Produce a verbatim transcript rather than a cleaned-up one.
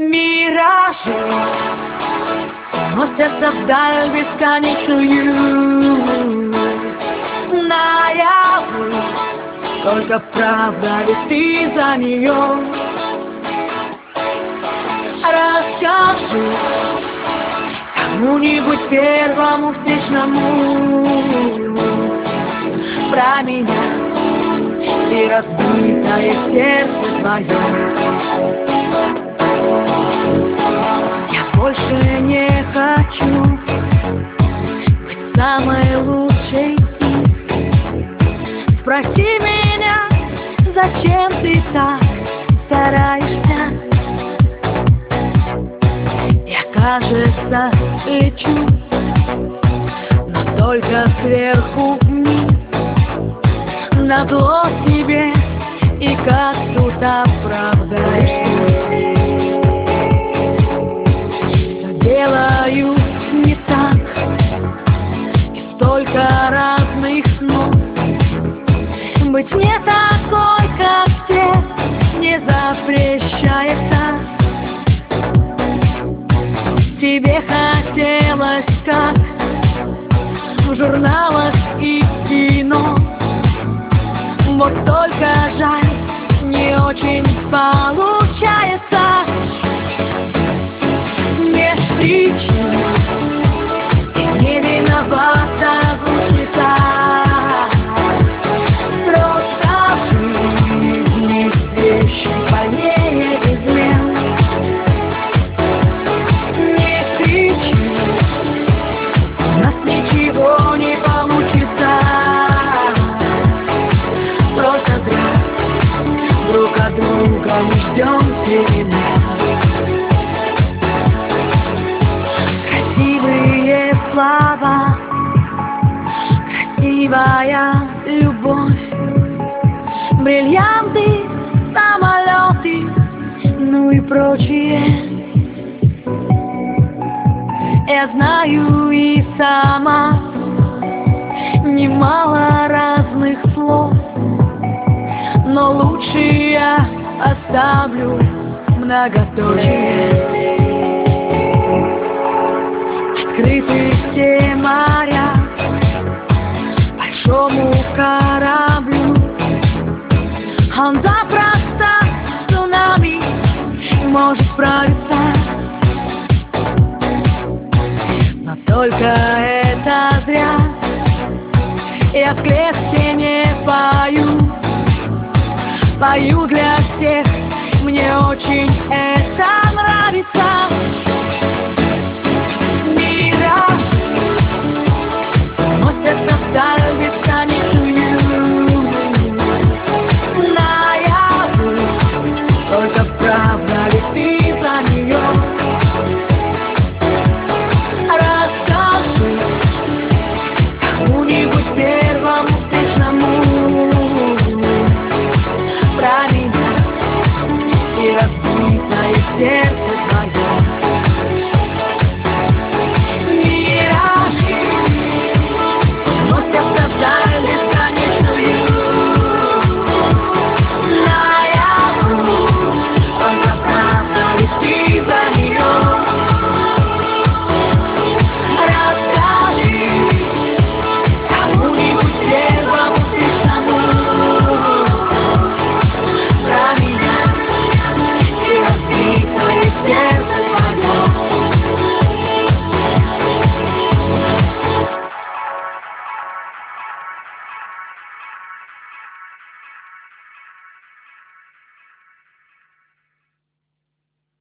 Миражи носятся вдаль бесконечную, наяву только правда, ведь ты за нее. Расскажи кому-нибудь первому встречному про меня и разбитое сердце твое. Я больше не хочу быть самой лучшей из. Спроси меня, зачем ты так стараешься? Я, кажется, лечу, но только сверху вниз, назло себе, и как тут оправдаешься? Все делаю не так, и столько разных снов. Быть не такой, как все, не запрещается. Тебе хотелось, как в журналах и в кино. Вот только жаль, не очень получается. Нет причин, и не виновата звучится. Просто в жизни есть вещи больнее измен. Не кричи, у нас ничего не получится. Просто зря друг от друга мы ждем перемен. Красивые слова, красивая любовь, бриллианты, самолеты, ну и прочее. Я знаю и сама немало разных слов, но лучше я оставлю многоточие. Открыты все моря большому кораблю. Он запросто с цунами может справиться. Но только это зря. Я в клетке не пою, пою для